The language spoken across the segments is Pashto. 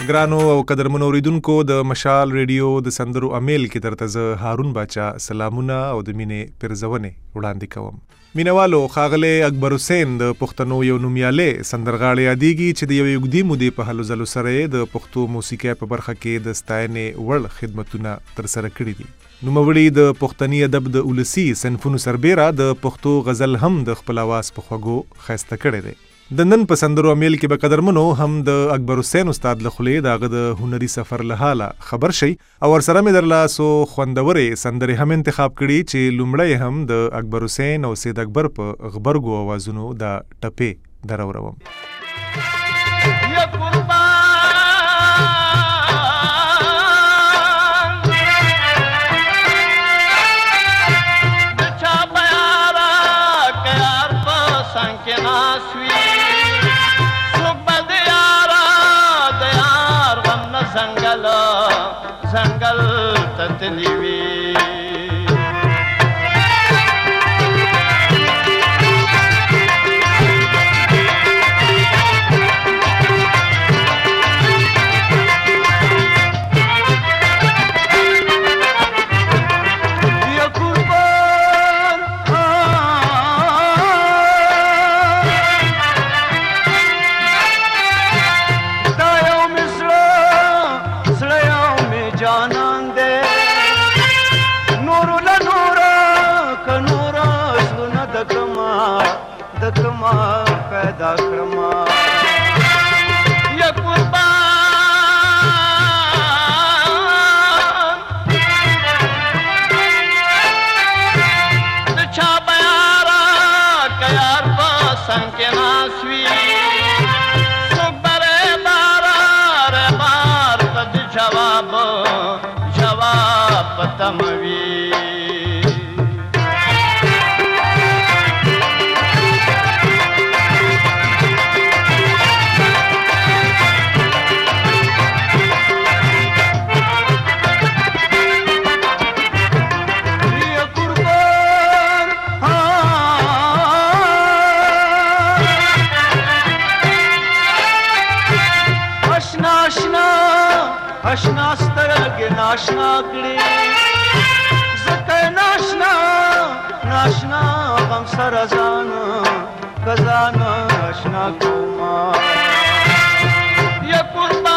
ګرانو او قدرمنو اوریدونکو د مشال ریډیو د سندرو امیل کې درته زه هارون باچا سلامونه او د مینې پرزونې وړاندې کوم. مینوالو، ښاغلی اکبر حسین د پښتنو یو نومیالی سندرغاړی یادیږي چې د یوې اوږدې مودې په هلو ځلو سره یې د پښتو موسیقۍ په برخه کې د ستاینې وړ خدمتونه ترسره کړي دي. نوموړي د پښتني ادب د ولسي صنفونو سربیره د پښتو غزل هم د خپل اواز په خوږو ښایسته کړی دی. د نن په سندرو امیل کې به قدرمنو هم د اکبر حسین استاد له خولې د هغه د هنري سفر له حاله خبر شي او ورسره مې درله څو خوندورې سندرې هم انتخاب کړي چې لومړی هم د اکبر حسین او سید اکبر په غبرګو اوازونو دا ټپې دروروم. زنگل تتلیوی पैदा करमा या कुर्बान छा बयारा कयार पासन के नासवी सुबरे बारा रे बार तज जवाब तमवी اشنا سترګې ناشنا کړې زکه ناشنا غم سره ځان کزان اشنا کوما یا قربان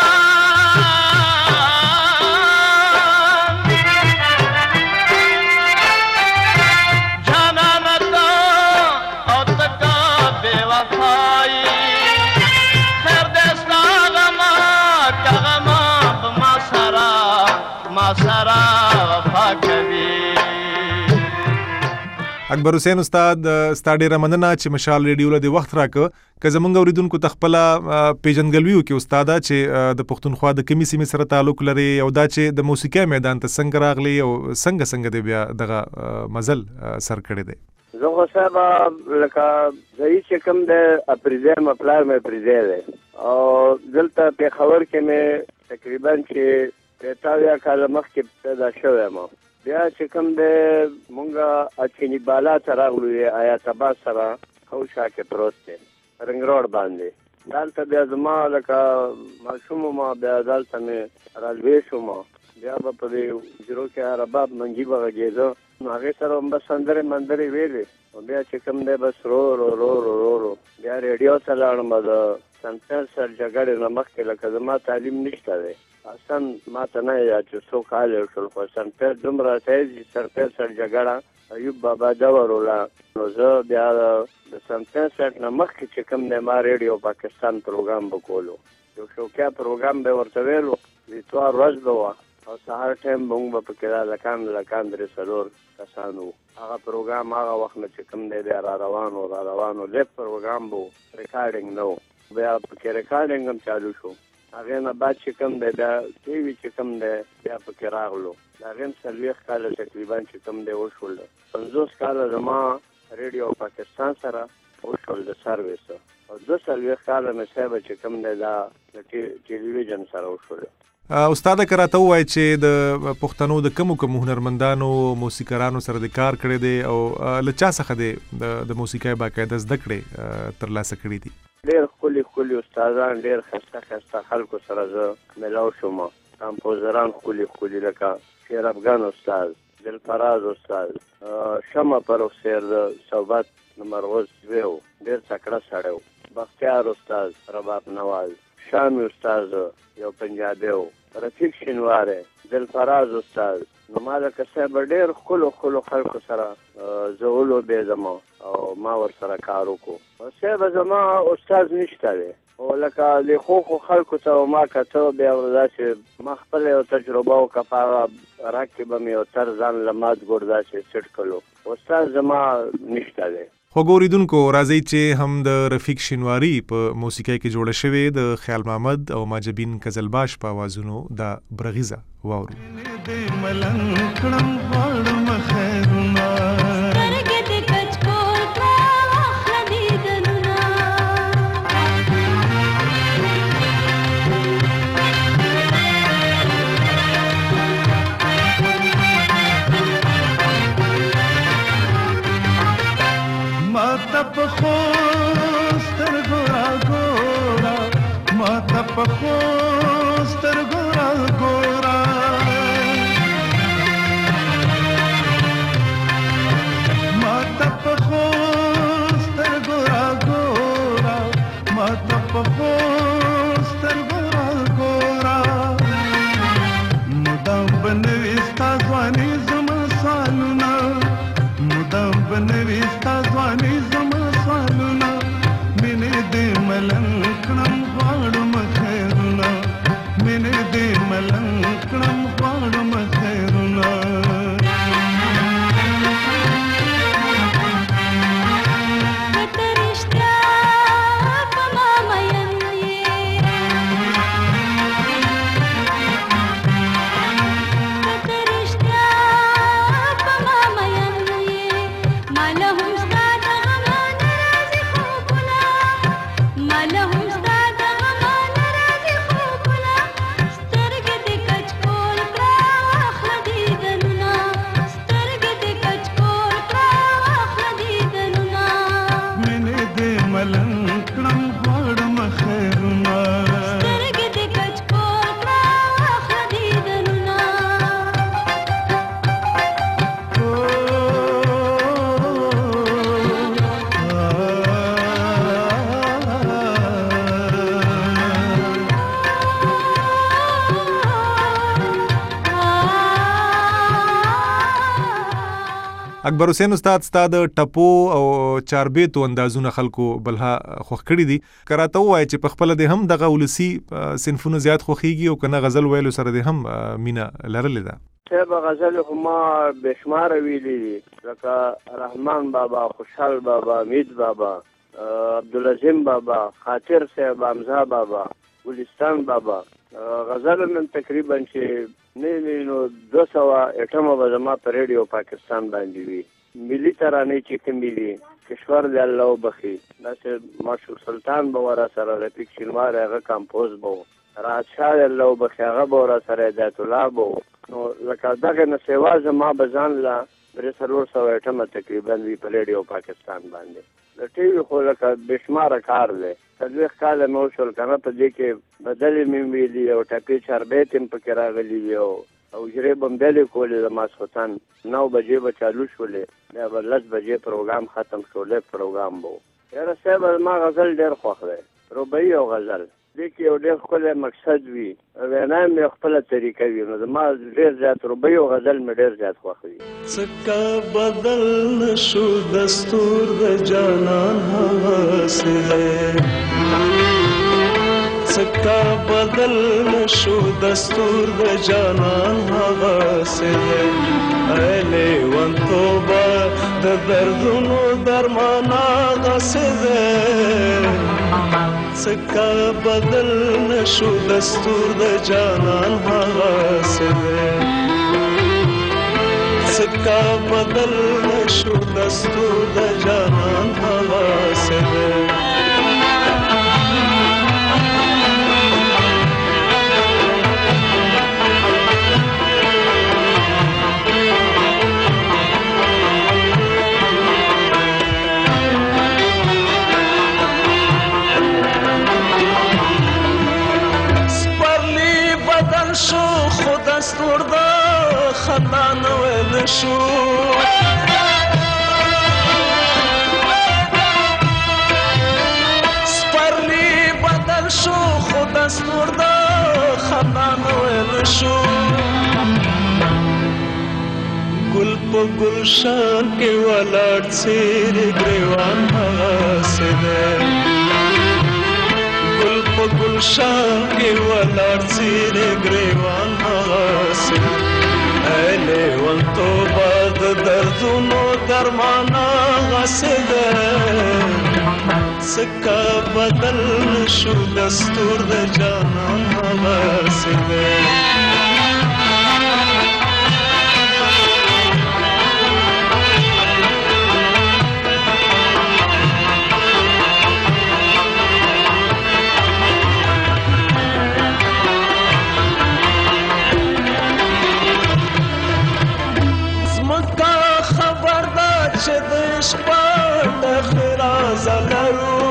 جانا نتا او تکا بے وفائی خیر دستا غما کغما سارا وفا کوي. اکبر حسین استاد، ستا ډېره مننه چې مشال ریډیو له دې وخت راکه. که زمونږ اوریدونکو ته خپله پیژندګلوي وکړي استاده چې د پښتونخوا د کومې سیمې سره تعلق لري او دا چې د موسیقۍ میدان ته څنګه راغلی او څنګه دی بیا دغه مزل سر کړی دی. زه خو صاحبه لکه ځایي چې کوم دی اپریزی مپلار مې اپریزی دی او دلته پېښور کې مې تقریبا چې 43 کاله مخکې پیدا شوی یم. بیا چې کوم دی مونږ اچیني بالا ته راغلو آیات آباد سره خوشا کې پروت دی رنګ روډ باندې. دلته بیا زما لکه ماشوم ما بیا دلته مې رالوی شوم. بیا به په دې جرو کې رباب منجي به غږېده نو هغې سره هم بس سندرې ویلې او بیا چې کوم دی بس رو بیا ریډیو ته لاړم. د سنتر سر جګړې نه مخکې لکه زما تعلیم نشته دی اصلا ما ته نه یاد چې څو کال یې شول خو سنپیر دومره سایز سرپیر سر جګړه ایوب بابا جوړوله نو زه بیا د سنپیر سر نه مخکې چې کوم دی ما ریډیو پاکستان پروګرام به کولو. یو شوقیا پروګرام به ورته ویلو اتوار ورځ به وه او سهار ټایم به موږ به پکې لکان درې څلور کسان وو. هغه پروګرام هغه وخت نه چې کوم دی بیا را روانو لیف پروګرام به ریکارډینګ نه و. بیا پکې ریکارډینګ هم چالو شو. هغې نه بعد چې کوم دی بیا ټي وي چې کوم دی بیا پکې راغلو. د هغې هم 40 کاله تقریبا چې کوم دی وشول. 50 کاله زما ریډیو پاکستان سره وشول د سرویس او 42 کاله مې صاحبه چې کوم دی دا د ټلویزیون سره وشول. استاده که راته ووایي چې د پښتنو د کومو هنرمندانو موسیقارانو سره د کار کړی دی او له چا څخه د موسیقۍ باقاعده زده کړې ترلاسه کړي دي؟ ډېر ښکلي ښکلي استادان ډېر ښایسته خلکو سره زه ملاو شوم. کمپوزران ښکلي لکه شیر افغان استاد، دلفراز استاد، شمع پروفیسر د صوبت مرغوز زوی و، ډېر تکړه سړی و. بختیار استاد رباب نواز، شامی استاد یو پنجابی و، رفیق شینواری، دلفراز استاد. نو ما لکه صاحب ډېر ښکلو خلکو سره زه ولوبېدم او ما ورسره کار وکړو. صاحب زما استاد نشته دی، او لکه د ښو خلکو ته ما کته بیا داسې ما خپله یو تجربه وکړه، په هغه راک کې به مې یو تر ځان له مات ګوډ داسې سټ کړلو. استاد زما نشته دی. خوږو اوریدونکو، راځئ چې هم د رفیق شینواری په موسیقۍ کې جوړه شوې د خیال محمد او ماجبین قزلباش په اوازونو دا برغیزه واورو. اکبر حسین استاد ستاد ټپو او چاربیتو اندازونه خلکو بلها خوښ کړي دي. کراته وای چې په خپل د هم دغه ولسی صنفونو زیات خوخيږي او کنه غزل ویلو سره د هم مینا لرلې ده. ته غزل هم بشمار ویلي لکه رحمان بابا، خوشحال بابا، امید بابا، عبدالعظیم بابا، خاطر صاحب، حمزه بابا، ګلستان بابا. غزل من تقریبا چې نو 200 به زما په ریډیو پاکستان باندې وي. ملي ترانې چې کومې دي کشور د الله وبخي، داسې معشوق سلطان به ورا سره، رفیق شینواری هغه کمپوز به و، راحت شاه د الله وبخي هغه به ورا سره، هدایت الله به و. نو لکه دغه نه سوا زما به ځان له 380 تقریبا وي په ریډیو پاکستان باندې. د ټي وي خو لکه بشماره کار دی. 40 کاله مې وشول که نه، په دې کې بدلې مې ویلي او ټپې چاربیت هم پکې راغلي وي او اجرې به هم بلې کولې. د ماسخوتن 9 بجې به چالو شولې، بیا به 10 بجې پروګرام ختم شولې پروګرام به و. یاره صاحب زما غزل ډېر خوښ دی، ربعي او غزل. دې کې یو ډېر ښکلی مقصد وي، وینا مې خپله طریقه وي. نو زما ډېر زیات ربعي او غزل مې ډېر زیات خوښ وي. څکه بدل نشو دستور د جانان هوس دی، څکه بدل نشو دستور د جانان هوس دی. لیوان توبه د دردونو درمان هغس دی، څکه بدل نشو دستور د جانان هغس دی، څکه بدل نشو دستور د جانان هغس دی. نشو سپرلی بدل شو خو دستور د خندان ویل شو گل په گلشان کې ولاړ څېرې ګریوان هغسې دی گل په گلشان کې ولاړ څېرې ګریوان هغسې ای لیونتوبه د دردونو درمان هغسې دی څکه بدل نشو دستور د جانان هغسې دی چې د شپه د خرازه لرو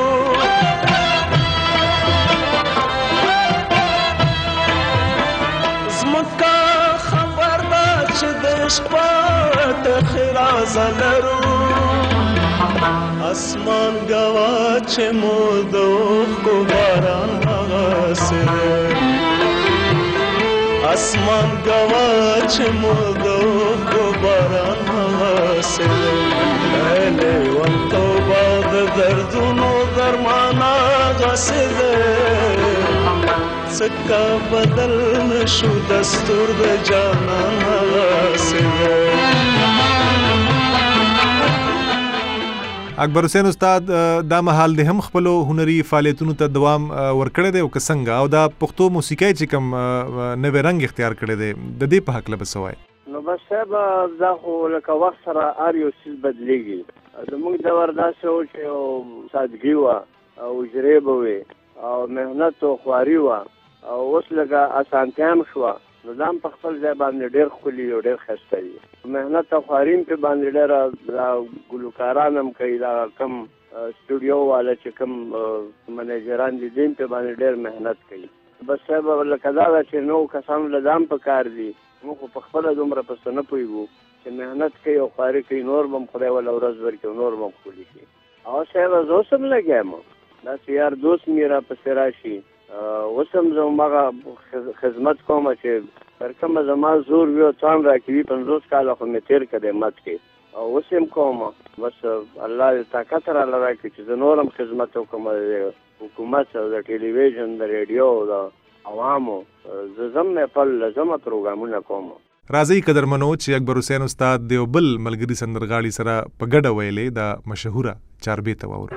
زمکه خبر ده چې د شپه د خرازه لرو اسمان ګواه چې مو د اوښکو باران هغسې دی اسمان ګواه چې مو د اوښکو باران هغسې دی ای لیونتوبه د دردونو درمان هغسې دی څکه بدل نشو دستور د جانان هغسې دی اکبر حسین استاد دا مهال د هم خپلو هنري فعالیتونو ته دوام ورکړی دی او که څنګه او دا پښتو موسیقۍ چې کوم نوی رنګ اختیار کړی دی د دې په هکله به څه وایي؟ نو بس صاحب دا خو لکه وخت سره هر یو څیز بدلېږي زموږ دور داسې و چې سادګي وه او اجرې به وې او محنت او خواري وه او اوس لکه اسانتیا هم شوه نو دا هم په خپل ځای باندې ډېر ښکلي او ډېر ښایسته دي محنت او خواري هم پرې باندې ډېره دا ګلوکاران هم کوي دا کم سټوډیو والا چې کم منیجران دي دوی هم پرې باندې ډېر محنت کوي بس صاحب لکه دا ده چې نوو کسانو له دا هم په کار دي موږ خو په خپله دومره پسې نه پوهېږو چې محنت کوي او خواري کوي نور به هم خدای وله ورځ ورکړي او نور به هم ښکلي کړي او صاحب زه اوس هم لګیا یم داسې یار دوست مې راپسې راشي اوس هم زه هماغه خدمت کوم چې تر کومه زما زور وي او څان راکوي 50 کاله خو مې تېر کړی مت کې او اوس هم کوم بس الله دې طاقت راله راکړي چې زه نور هم خدمت وکړم د حکومت او د ټلویزیون د ریډیو د عوامو زه ځم نیپال ځمه پروګرامونه کوم راځئ قدرمنو چې اکبر حسین استاد د یو بل ملګري سندرغاړي سره په ګډه ویلې دا مشهوره چاربیته واورو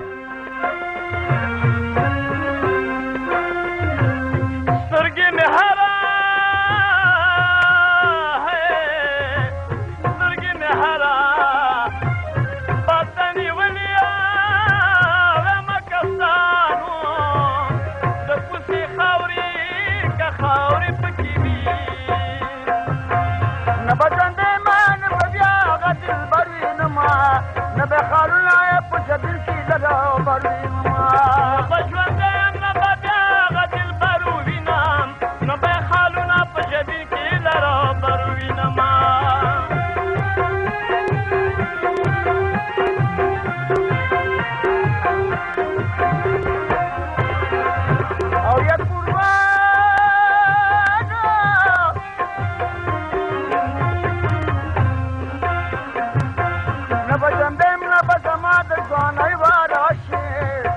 نه بجندم نه بزما د ځوانۍ واره شي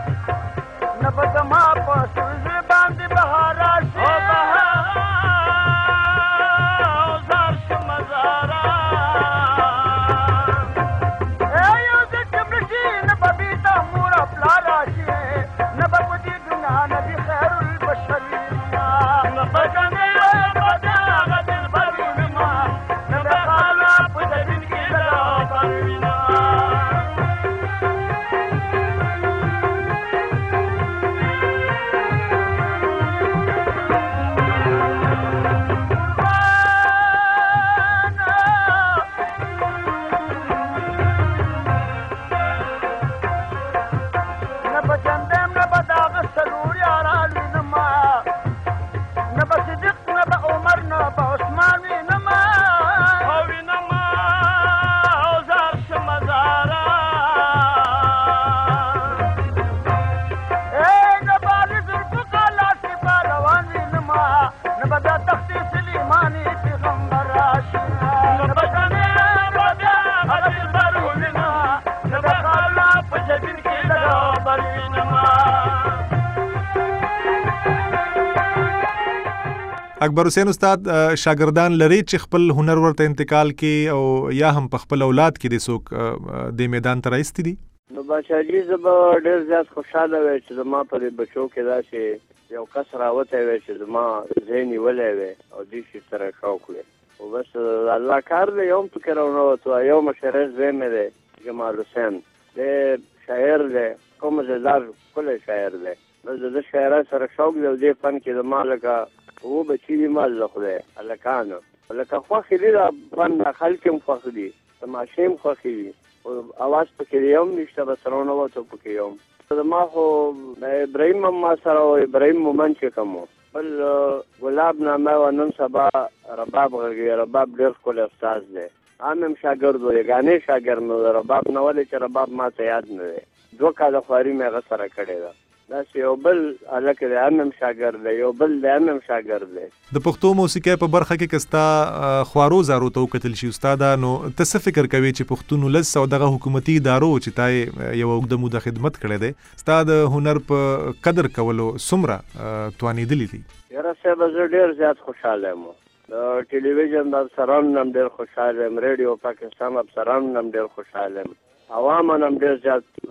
اکبر حسین استاد شاګردان لري چې خپل هنر ورته انتقال کې او یا هم په خپل اولاد کې د څوک د میدان ته راایستي دي؟ نو بادشاهجي زه به ډېر زیات خوشحاله وی چې زما په دې بچو کې داسې یو کس راوتی وی چې زما ځای نیولی وی او دې شي سره شوق وی او بس الله کار دی. یو هم پکې راونوتو. یو مشره زوی مې دی جمال حسین، دی شاعر دی، کوم زدار ښکلی شاعر دی. بس د شاعرۍ سره شوق دی او دې فن کې زما لکه اوه بچي دي ما له خدای هلکانو لکه خوښې دي دا فن، خلک هم خوښ دي، تماشې هم خوښې دي، اواز پکې یو هم نشته، بس راونوتو پکې یو هم. زما خو ابراهیم هم ما سره و، ابراهیم مومند چې کوم بل ګلاب نامه و، نن سبا رباب غږوي. رباب ډېر ښکلی استاذ دی، هم هم شاګرد و، یګانې شاګرد مې د رباب نه، ولې چې رباب ما ته یاد نه دی. 2 کاله خواري مې هغه سره کړې ده. داسې یو بل هلک دی هم هم شاګرد دی، یو بل دی هم هم شاګرد دی. د پښتو موسیقۍ په برخه کې که ستا خوارو زارو ته وکتل شي استاده، نو ته څه فکر کوې چې پښتون ولس او دغه حکومتي ادارو چې تا یې یوه اوږده موده خدمت کړی دی، ستا د هنر په قدر کولو څومره توانېدلي دي؟ یاره صاحب زه ډېر زیات خوشحاله یم. د ټلویزیون د افسرانو نه هم ډېر خوشحاله یم، ریډیو پاکستان افسرانو نه هم ډېر خوشحاله یم، عوامو نه هم ډېر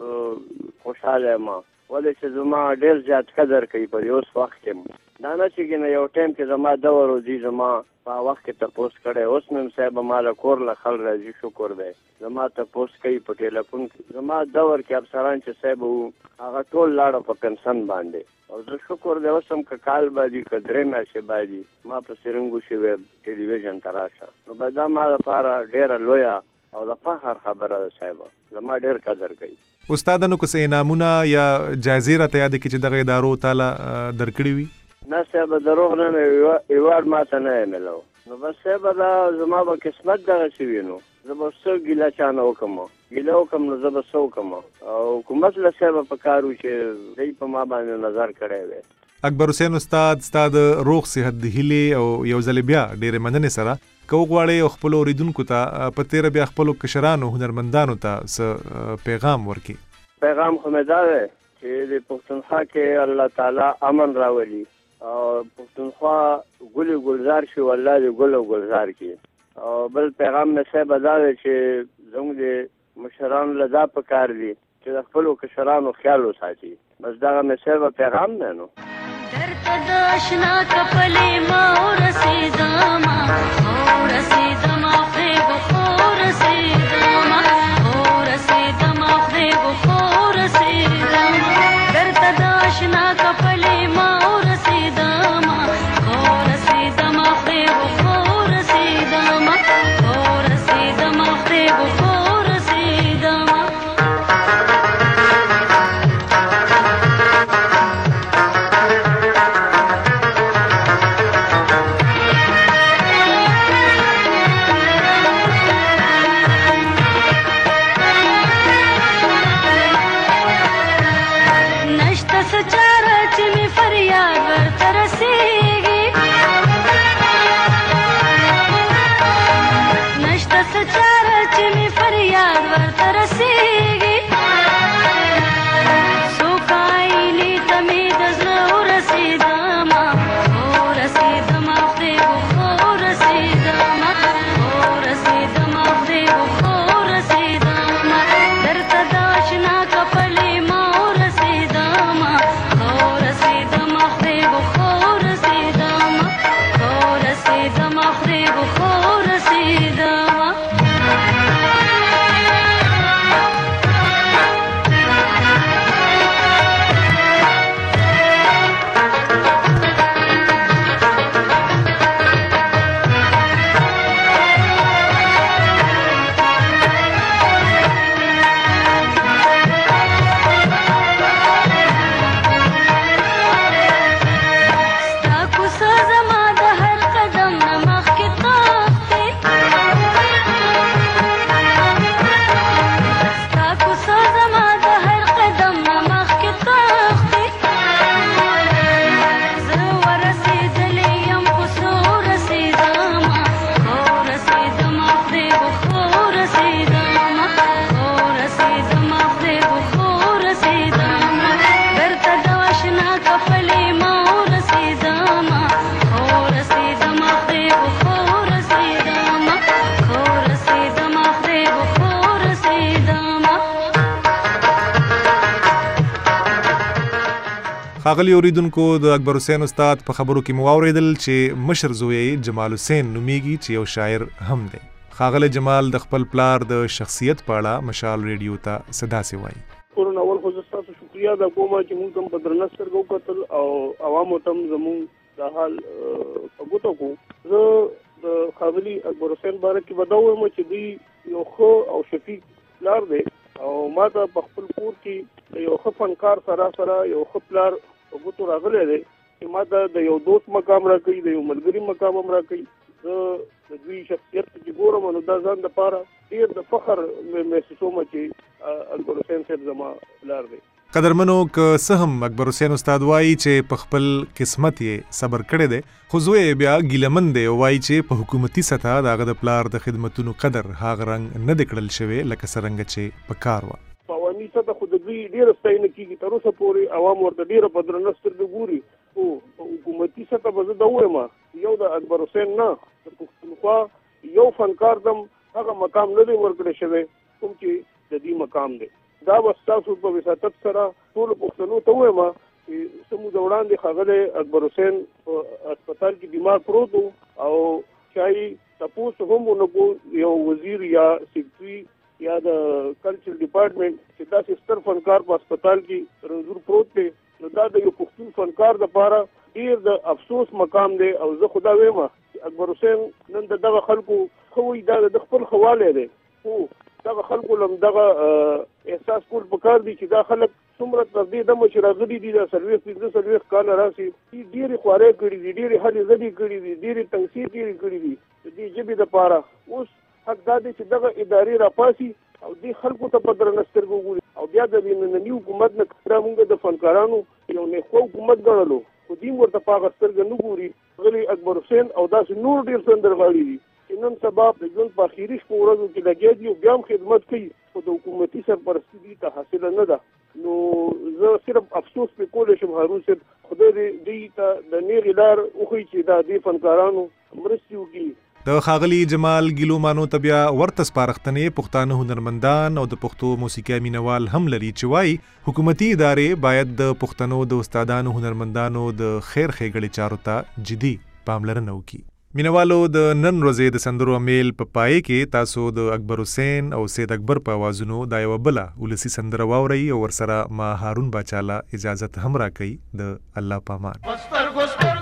زیات خوشحاله یم، ولې چې زما ډېر زیات قدر کوي په اوس وخت کې. دا نه چې کنه یو ټایم کې زما دور وځي، زما په وخت کې تپوس کړی، اوس مې صاحب ما له کور له خل راځي، شکر دی. زما تپوس کوي په ټیلیفون کې. زما دور کې افسران چې صاحب وو هغه ټول لاړه په پنسن باندې، او زه شکر دی اوس هم که کال باندې که 3 میاشتې باندې ما په سرنګو شوی ټلویزیون ته راشه، نو به دا ما لپاره ډېره لویه او د فخر خبره ده. صاحب زما ډېر قدر کوي. استاده نو که څه انعامونه یا جایزې راته یاد کړي چې دغه ادارو تاله درکړي وي؟ نه صاحب دروغ نه مې ایوارډ ما ته نه میلاو. نو بس صاحب دا زما به قسمت دغسې وي، نو زه به څه ګیله چا نه وکړم، ګیله وکړم نو زه به څه وکړم. او حکومت له صاحب په کار و چې دی په ما باندې نظر کړی وی. اکبر حسین استاد، ستا د روغ صحت د هیلې او یو ځل بیا ډېرې مننې سره که وغواړې او خپلو اوریدونکو ته په تیره بیا خپلو کشرانو هنرمندانو ته څه پیغام ورکړي؟ پیغام خو مې دا دی چې د پښتونخوا کې الله تعالی امن راولي او پښتونخوا ګل ګلزار شي، والله دې ګل او گلزار کړي. او بل پیغام مې صاحب دا دی چې زموږ د مشرانو له دا پکار دي چې د خپلو کشرانو خیال وساتي. بس دغه مې صاحب پیغام دی. نو درته د اشنا کپلې ما ورسېدما ورسېدما خدای خو ورسېدما ورسېدما خدای خو ورسېدما درته د اشنا کپلې ما ورسېدما ورسېدما خدای خو ورسېدما ورسېدما خدای خو ورسېدما. ښاغلي اوریدونکو د اکبر حسین استاد په خبرو کې مو واورېدل چې مشر زوی جمال حسین نومیږي چې یو شاعر هم دی. ښاغلی جمال د خپل پلار د شخصیت په اړه مشال ریډیو ته څه داسې وایي. کورونه اول خو زه ستاسو شکریا ادا کوم چې موږ هم په درنه سترګه وکتل او عوامو ته هم زموږ د حال په ګوته کړو. زه د ښاغلي اکبر حسین باره کې به دا وایم چې دوی یو ښه او شفیق پلار دی او ما ته په خپل کور کې یو ښه فنکار سره یو ښه پلار په ګوتو راغلی دی چې ما ته د یو دوست مقام راکوي، د یو ملګري مقام هم راکوي. زه د دوی شخصیت چې ګورم نو دا ځان دپاره ډېر د فخر محسوسوم چې اکبر حسین صاحب زما پلار دی. قدرمنو که څه هم اکبر حسین استاد وایي چې په خپل قسمت یې صبر کړی دی، خو زوی یې بیا ګیلمن دی او وایي چې په حکومتي سطح د هغه د پلار د خدمتونو قدر هغه رنګ نه دی کړل شوی لکه څرنګه چې په کار وه. په عوامي سطح خو د دوی ډېره ستاینه کېږي، تر اوسه پورې عوام ورته ډېره په درنه سترګه ګوري. خو په حکومتي سطح به زه دا ووایم یو د اکبر حسین نه د پښتونخوا یو فنکار ته هغه مقام نه دی ورکړی شوی کوم چې د دې مقام دی. دا به ستاسو په وساطت سره ټولو پښتنو ته ووایم چې څه موده وړاندې ښاغلی اکبر حسین په هسپتال کې بیمار پروت و او چای تپوس هم ونه کړو یو وزیر یا سیکرټري یا د کلچر ډپارټمنټ چې داسې ستر فنکار په هسپتال کې رنځور پروت دی، نو دا د یو پښتون فنکار دپاره ډېر د افسوس مقام دی. او زه خو دا وایم چې اکبر حسین نن د دغه خلکو ښه وایي دا د خپل ښه والی دی، خو دغه خلکو له دغه احساس کول پکار دی چې دا خلک څومره تر دې دمه چې راغلي دي دا 40-45 کاله راسي ډېرې خوارۍ کړي دي، ډېرې هلې ځلې کړي دي، ډېرې تنګسې تېرې کړي دي د دې ژبې دپاره. اوس حق دا دی چې دغه ادارې راپاسي او دې خلکو ته په درنه سترګه وګوري او بیا د ننني حکومت نه دا مونږ د فنکارانو یو نېخوه حکومت ګڼلو خو دوی ورته په هغه سترګه نه ګوري. غلی اکبر حسین او داسې نور ډېر سندرغاړي دي چې نن سبا د ژوند په اخري شپو ورځو کې لګیا دي او بیا هم خدمت کوي خو د حکومتي سرپرستي دوی ته حاصله نه ده. نو زه صرف افسوس پرې کولی شم هارون صاحب خدای دې دوی ته د نیغې لار وښیي چې دا دې فنکارانو مرستې وکړي. د ښاغلي جمال ګیلو مانو ته بیا ورته سپارښتنې پښتانه هنرمندان او د پښتو موسیقي مینوال هم لري چې وایي حکومتي ادارې باید د پښتنو د استادانو هنرمندانو د خیر ښېګړې چارو ته جدي پاملرنه وکړي. مینوالو د نن ورځې د سندرو امیل په پای کې تاسو د اکبر حسین او سید اکبر په اوازونو دا یوه بله ولسي سندره واورئ او ورسره ما هارون باچاله اجازت هم راکوي. د الله پامان.